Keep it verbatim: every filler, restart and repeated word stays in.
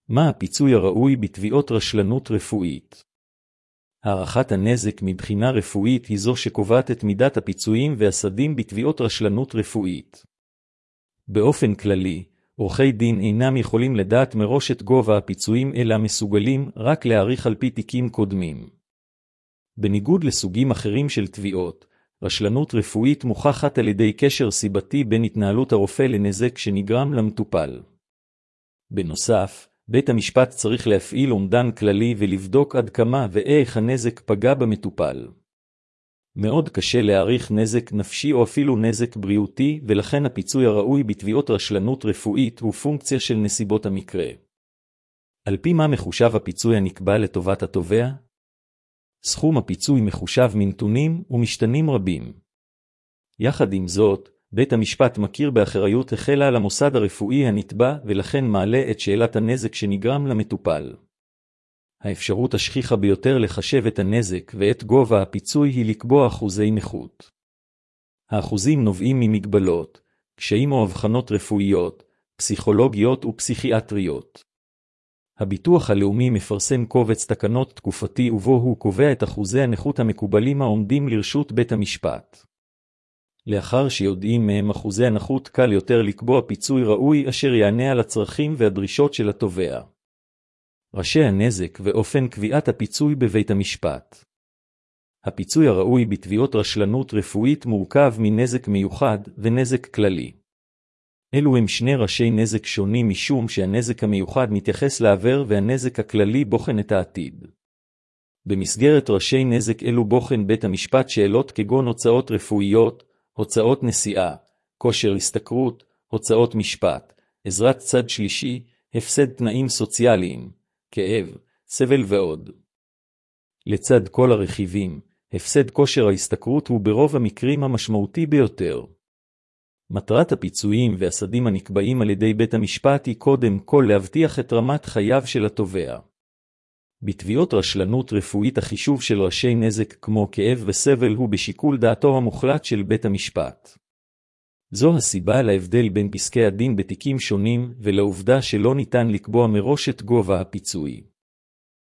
מה הפיצוי הראוי בתביעות רשלנות רפואית? הערכת הנזק מבחינה רפואית היא זו שקובעת את מידת הפיצויים והסדים בתביעות רשלנות רפואית. באופן כללי, עורכי דין אינם יכולים לדעת מראש את גובה הפיצויים אלא מסוגלים רק להעריך על פי תיקים קודמים. בניגוד לסוגים אחרים של תביעות, רשלנות רפואית מוכחת על ידי קשר סיבתי בין התנהלות הרופא לנזק שנגרם למטופל. בנוסף, בית המשפט צריך להפעיל אומדן כללי ולבדוק עד כמה ואיך הנזק פגע במטופל. מאוד קשה להעריך נזק נפשי או אפילו נזק בריאותי, ולכן הפיצוי הראוי בתביעות רשלנות רפואית הוא פונקציה של נסיבות המקרה. על פי מה מחושב הפיצוי הנקבע לטובת התובע? סכום הפיצוי מחושב מנתונים ומשתנים רבים. יחד עם זאת, בית המשפט מכיר באחריות החלה על המוסד הרפואי הנתבע ולכן מעלה את שאלת הנזק שנגרם למטופל. האפשרות השכיחה ביותר לחשב את הנזק ואת גובה הפיצוי היא לקבוע אחוזי נכות. האחוזים נובעים ממגבלות, קשיים או הבחנות רפואיות, פסיכולוגיות ופסיכיאטריות. הביטוח הלאומי מפרסם קובץ תקנות תקופתי ובו הוא קובע את אחוזי הנכות המקובלים העומדים לרשות בית המשפט. לאחר שיודעים מהם אחוזי הנכות קל יותר לקבוע פיצוי ראוי אשר יענה על הצרכים והדרישות של התובע. ראשי הנזק ואופן קביעת הפיצוי בבית המשפט. הפיצוי הראוי בתביעות רשלנות רפואית מורכב מנזק מיוחד ונזק כללי. אלו הם שני ראשי נזק שונים משום שהנזק המיוחד מתייחס לעבר והנזק הכללי בוחן את העתיד. במסגרת ראשי נזק אלו בוחן בית המשפט שאלות כגון הוצאות רפואיות, הוצאות נסיעה, כושר השתכרות, הוצאות משפט, עזרת צד שלישי, הפסד תנאים סוציאליים, כאב, סבל ועוד. לצד כל הרכיבים, הפסד כושר ההשתכרות הוא ברוב המקרים המשמעותי ביותר. מטרת הפיצויים והסדים הנקבעים על ידי בית המשפט היא קודם כל להבטיח את רמת חייו של התובע. בתביעות רשלנות רפואית החישוב של ראשי נזק כמו כאב וסבל הוא בשיקול דעתו המוחלט של בית המשפט. זו הסיבה להבדל בין פסקי הדין בתיקים שונים ולעובדה שלא ניתן לקבוע מראש את גובה הפיצוי.